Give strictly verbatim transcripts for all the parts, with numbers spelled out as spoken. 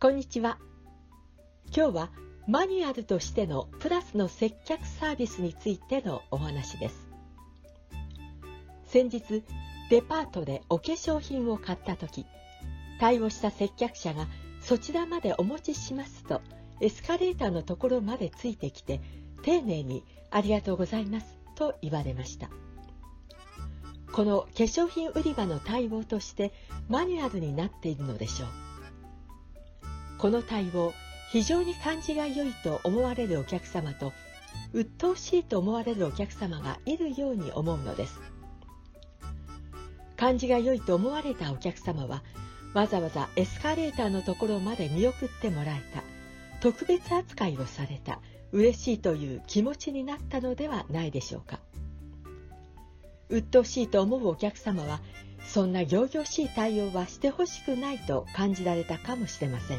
こんにちは。今日はマニュアルとしてのプラスの接客サービスについてのお話です。先日デパートでお化粧品を買った時、対応した接客者がそちらまでお持ちしますとエスカレーターのところまでついてきて、丁寧にありがとうございますと言われました。この化粧品売り場の対応としてマニュアルになっているのでしょう。この対応、非常に感じが良いと思われるお客様と、鬱陶しいと思われるお客様がいるように思うのです。感じが良いと思われたお客様は、わざわざエスカレーターのところまで見送ってもらえた、特別扱いをされた、嬉しいという気持ちになったのではないでしょうか。鬱陶しいと思うお客様は、そんな仰々しい対応はしてほしくないと感じられたかもしれません。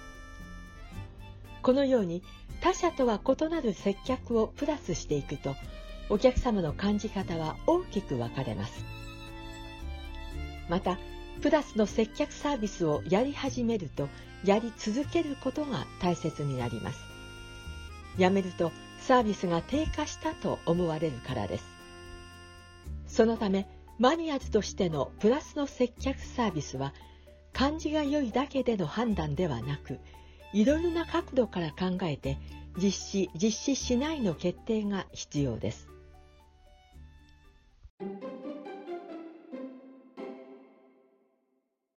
このように他社とは異なる接客をプラスしていくと、お客様の感じ方は大きく分かれます。また、プラスの接客サービスをやり始めると、やり続けることが大切になります。やめるとサービスが低下したと思われるからです。そのため、マニュアルとしてのプラスの接客サービスは、感じが良いだけでの判断ではなく、いろいろな角度から考えて実施・実施しないの決定が必要です。